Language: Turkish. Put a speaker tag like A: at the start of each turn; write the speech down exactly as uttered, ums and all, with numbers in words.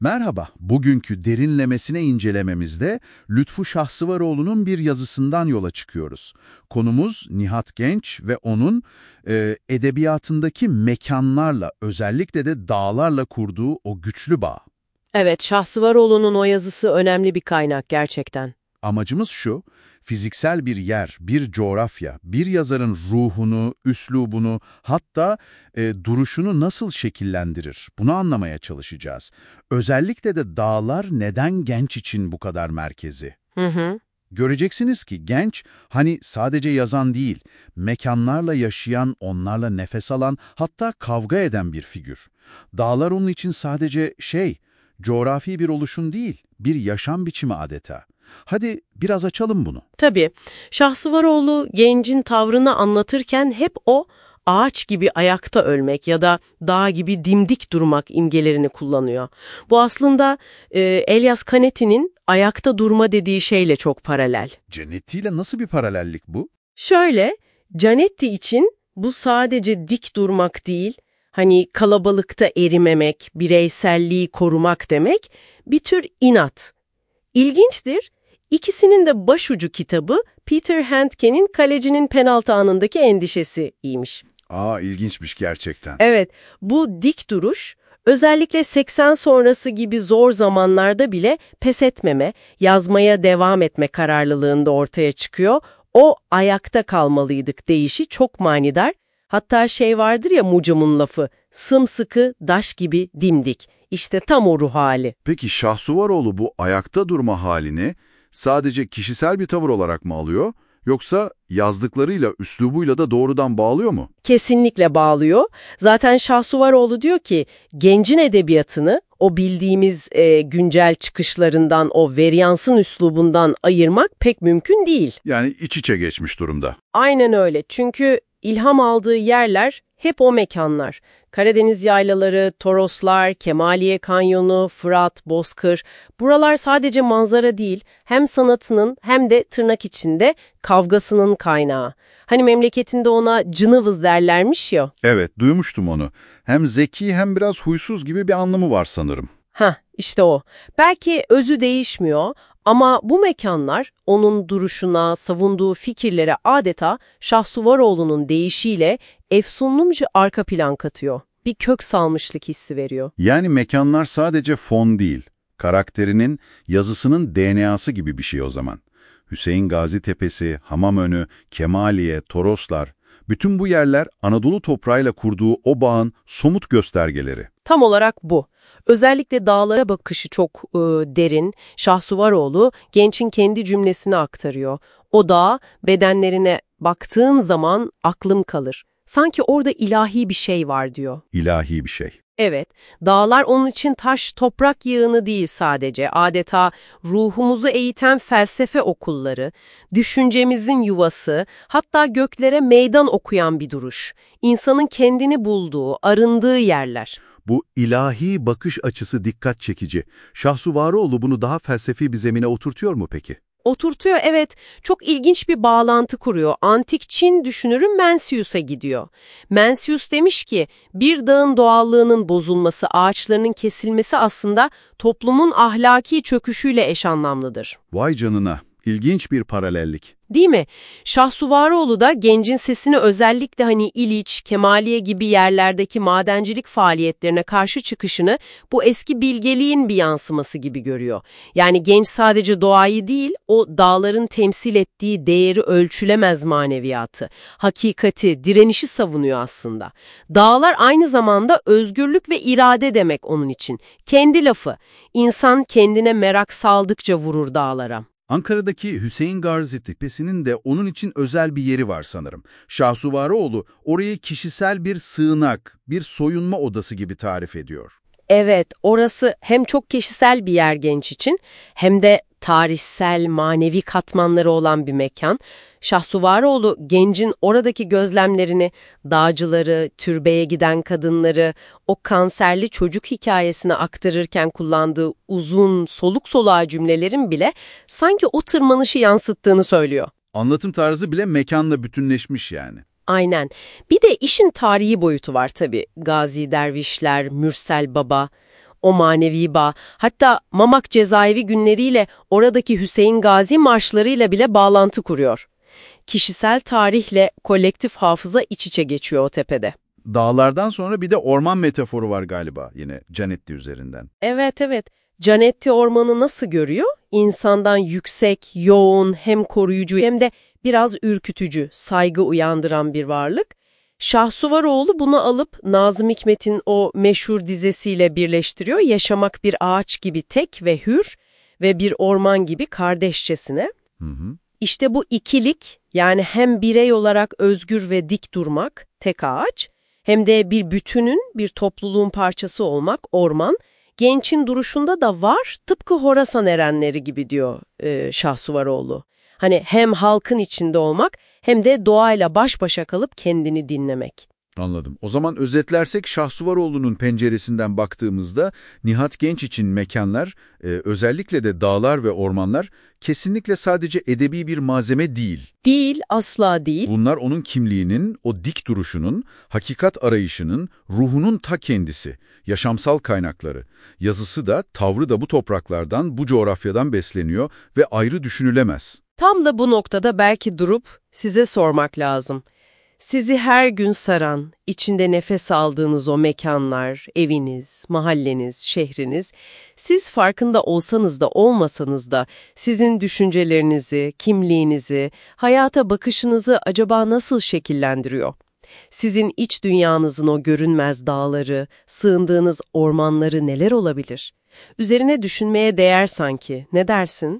A: Merhaba, bugünkü derinlemesine incelememizde Lütfü Şahsıvaroğlu'nun bir yazısından yola çıkıyoruz. Konumuz Nihat Genç ve onun e, edebiyatındaki mekanlarla, özellikle de dağlarla kurduğu o güçlü bağ.
B: Evet, Şahsıvaroğlu'nun o yazısı önemli bir kaynak gerçekten.
A: Amacımız şu, fiziksel bir yer, bir coğrafya, bir yazarın ruhunu, üslubunu, hatta e, duruşunu nasıl şekillendirir? Bunu anlamaya çalışacağız. Özellikle de dağlar neden Genç için bu kadar merkezi?
B: Hı hı.
A: Göreceksiniz ki Genç, hani sadece yazan değil, mekanlarla yaşayan, onlarla nefes alan, hatta kavga eden bir figür. Dağlar onun için sadece şey, coğrafi bir oluşum değil, bir yaşam biçimi adeta. Hadi biraz açalım bunu.
B: Tabii, Şahsıvaroğlu gencin tavrını anlatırken hep o ağaç gibi ayakta ölmek ya da dağ gibi dimdik durmak imgelerini kullanıyor. Bu aslında e, Elias Canetti'nin ayakta durma dediği şeyle çok paralel.
A: Canetti ile nasıl bir paralellik bu?
B: Şöyle, Canetti için bu sadece dik durmak değil, hani kalabalıkta erimemek, bireyselliği korumak demek, bir tür inat. İlginçtir, ikisinin de başucu kitabı Peter Handke'nin Kalecinin Penaltı Anındaki Endişesi'ymiş.
A: Aa, ilginçmiş gerçekten.
B: Evet, bu dik duruş, özellikle seksen sonrası gibi zor zamanlarda bile pes etmeme, yazmaya devam etme kararlılığında ortaya çıkıyor. O ayakta kalmalıydık deyişi çok manidar. Hatta şey vardır ya Mucam'ın lafı, sımsıkı, daş gibi dimdik. İşte tam o ruh hali.
C: Peki Şahsuvaroğlu bu ayakta durma halini sadece kişisel bir tavır olarak mı alıyor, yoksa yazdıklarıyla, üslubuyla da doğrudan bağlıyor mu?
B: Kesinlikle bağlıyor. Zaten Şahsuvaroğlu diyor ki, gencin edebiyatını o bildiğimiz e, güncel çıkışlarından, o Veryans'ın üslubundan ayırmak pek mümkün değil.
C: Yani iç içe geçmiş durumda.
B: Aynen öyle. Çünkü ilham aldığı yerler hep o mekanlar. Karadeniz yaylaları, Toroslar, Kemaliye Kanyonu, Fırat, Bozkır. Buralar sadece manzara değil, hem sanatının hem de tırnak içinde kavgasının kaynağı. Hani memleketinde ona cınıvız derlermiş ya.
C: Evet, duymuştum onu. Hem zeki hem biraz huysuz gibi bir anlamı var sanırım.
B: Hah, işte o. Belki özü değişmiyor ama bu mekanlar onun duruşuna, savunduğu fikirlere adeta Şahsuvaroğlu'nun deyişiyle efsunlumca arka plan katıyor. Bir kök salmışlık hissi veriyor.
C: Yani mekanlar sadece fon değil, karakterinin, yazısının D N A'sı gibi bir şey o zaman. Hüseyin Gazi Tepesi, Hamamönü, Kemaliye, Toroslar, bütün bu yerler Anadolu toprağıyla kurduğu o bağın somut göstergeleri.
B: Tam olarak bu. Özellikle dağlara bakışı çok e, derin. Şahsuvaroğlu gençin kendi cümlesini aktarıyor. O dağ bedenlerine baktığım zaman aklım kalır. Sanki orada ilahi bir şey var diyor.
C: İlahi bir şey.
B: Evet, dağlar onun için taş, toprak yığını değil sadece, adeta ruhumuzu eğiten felsefe okulları, düşüncemizin yuvası, hatta göklere meydan okuyan bir duruş. İnsanın kendini bulduğu, arındığı yerler.
C: Bu ilahi bakış açısı dikkat çekici. Şahsuvaroğlu bunu daha felsefi bir zemine oturtuyor mu peki?
B: Oturtuyor, evet, çok ilginç bir bağlantı kuruyor. Antik Çin düşünürü Mencius'a gidiyor. Mencius demiş ki, bir dağın doğallığının bozulması, ağaçlarının kesilmesi aslında toplumun ahlaki çöküşüyle eş anlamlıdır.
C: Vay canına, ilginç bir paralellik.
B: Değil mi? Şahsuvaroğlu da gencin sesini özellikle hani İliç, Kemaliye gibi yerlerdeki madencilik faaliyetlerine karşı çıkışını bu eski bilgeliğin bir yansıması gibi görüyor. Yani genç sadece doğayı değil, o dağların temsil ettiği değeri ölçülemez maneviyatı, hakikati, direnişi savunuyor aslında. Dağlar aynı zamanda özgürlük ve irade demek onun için. Kendi lafı, insan kendine merak saldıkça vurur dağlara.
C: Ankara'daki Hüseyin Gazi Tepesi'nin de onun için özel bir yeri var sanırım. Şahsuvaroğlu orayı kişisel bir sığınak, bir soyunma odası gibi tarif ediyor.
B: Evet, orası hem çok kişisel bir yer genç için hem de tarihsel, manevi katmanları olan bir mekan. Şahsuvaroğlu gencin oradaki gözlemlerini, dağcıları, türbeye giden kadınları, o kanserli çocuk hikayesini aktarırken kullandığı uzun, soluk soluğa cümlelerin bile sanki o tırmanışı yansıttığını söylüyor.
C: Anlatım tarzı bile mekanla bütünleşmiş yani.
B: Aynen. Bir de işin tarihi boyutu var tabii. Gazi dervişler, Mürsel Baba. o manevi bağ. Hatta Mamak cezaevi günleriyle oradaki Hüseyin Gazi marşlarıyla bile bağlantı kuruyor. Kişisel tarihle kolektif hafıza iç içe geçiyor o tepede.
A: Dağlardan sonra bir de orman metaforu var galiba yine Canetti üzerinden.
B: Evet evet. Canetti ormanı nasıl görüyor? İnsandan yüksek, yoğun, hem koruyucu hem de biraz ürkütücü, saygı uyandıran bir varlık. Şahsuvaroğlu bunu alıp Nazım Hikmet'in o meşhur dizesiyle birleştiriyor. Yaşamak bir ağaç gibi tek ve hür ve bir orman gibi kardeşçesine.
A: Hı hı.
B: İşte bu ikilik, yani hem birey olarak özgür ve dik durmak, tek ağaç, hem de bir bütünün, bir topluluğun parçası olmak, orman, Genç'in duruşunda da var, tıpkı Horasan erenleri gibi diyor e, Şahsuvaroğlu. Hani hem halkın içinde olmak hem de doğayla baş başa kalıp kendini dinlemek.
A: Anladım. O zaman özetlersek Şahsuvaroğlu'nun penceresinden baktığımızda Nihat Genç için mekanlar, e, özellikle de dağlar ve ormanlar kesinlikle sadece edebi bir malzeme değil.
B: Değil, asla değil.
A: Bunlar onun kimliğinin, o dik duruşunun, hakikat arayışının, ruhunun ta kendisi, yaşamsal kaynakları. Yazısı da, tavrı da bu topraklardan, bu coğrafyadan besleniyor ve ayrı düşünülemez.
B: Tam da bu noktada belki durup size sormak lazım. Sizi her gün saran, içinde nefes aldığınız o mekanlar, eviniz, mahalleniz, şehriniz, siz farkında olsanız da olmasanız da sizin düşüncelerinizi, kimliğinizi, hayata bakışınızı acaba nasıl şekillendiriyor? Sizin iç dünyanızın o görünmez dağları, sığındığınız ormanları neler olabilir? Üzerine düşünmeye değer sanki. Ne dersin?